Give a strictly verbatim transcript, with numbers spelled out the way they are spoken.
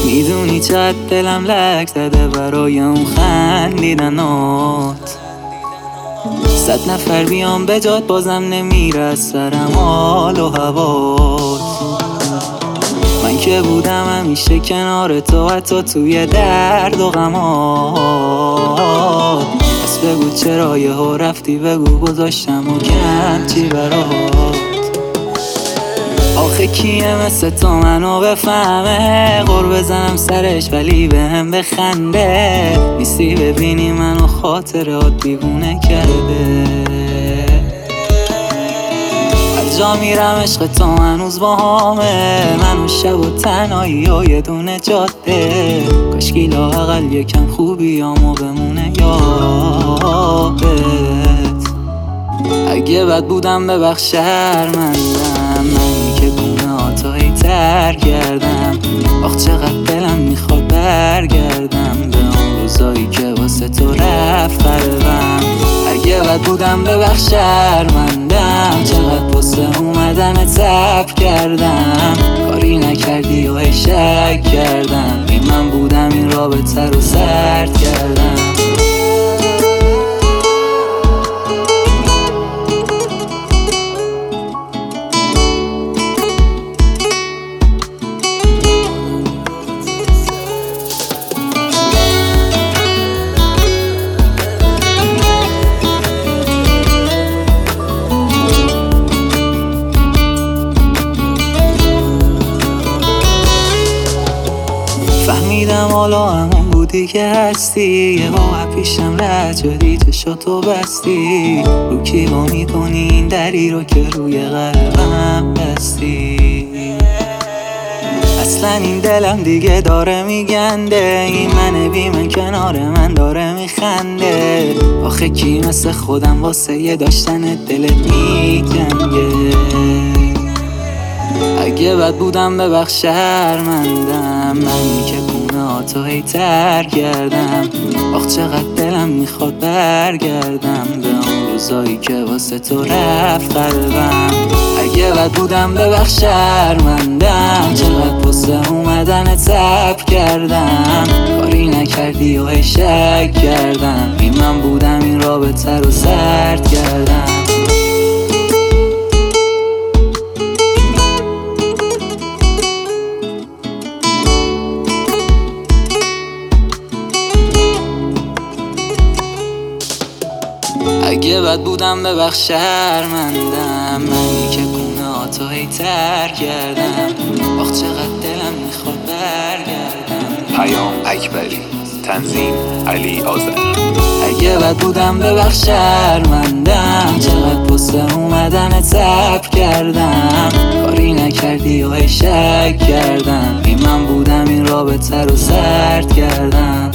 میدونی چقدر دلم لک زده برای اون خندیدنات. صد نفر بیام به جات بازم نمیره از سرم حال و هوات. من که بودم همیشه کنار تو، حتی توی درد و غمات. پس بگو چرا یهو رفتی، بگو گذاشتم و کم چی برات. آخه کیه مثل تو منو بفهمه، غر بزنم سرش ولی بهم بخنده. نیستی ببینی منو خاطرات دیوونه کرده. هر جا میرم عشق تو هنوز باهامه، منو شب و تنهایی و یه دونه جاده. کاشکی لااقل یکم خوبیامو بمونه یادت. اگه بد بودم ببخش شرمندم، منی که گونه آتایی تر کردم. آخ چقدر دلم میخواد برگردم به اون روزایی که واسه تو رفت قلبم. اگه بد بودم ببخش شرمندم، چقدر واسه اومدن تب کردم. کاری نکردی و شک کردم، این من بودم این رابطه رو سرد کردم. فهمیدم حالا همون بودی که هستی، یه با پیشم رد شدی چشاتو بستی. رو کی با میکنی این دری رو که روی قلبم بستی. اصلا این دلم دیگه داره میگنده، این من بی من کنار من داره میخنده. آخه کی مثل خودم واسه یه داشتن دلت میجنگه. اگه بد بودم ببخش شرمندم، منی که گونه آتایی تر کردم. آخ چقدر دلم میخواد برگردم به اون روزایی که واسه تو رفت قلبم. اگه بد بودم ببخش شرمندم، چقدر واسه اومدن تب کردم. کاری نکردی و شک کردم، این من بودم این رابطه رو سرد کردم. اگه بد بودم ببخش شرمندم، منی که گونه آتایی تر کردم. آخ چقدر دلم میخواد برگردم. پیام اکبری، تنظیم علی آذر. اگه بد بودم ببخش شرمندم، چقدر واسه اومدن تب کردم. کاری نکردی و شک کردم، این من بودم این رابطه رو سرد کردم.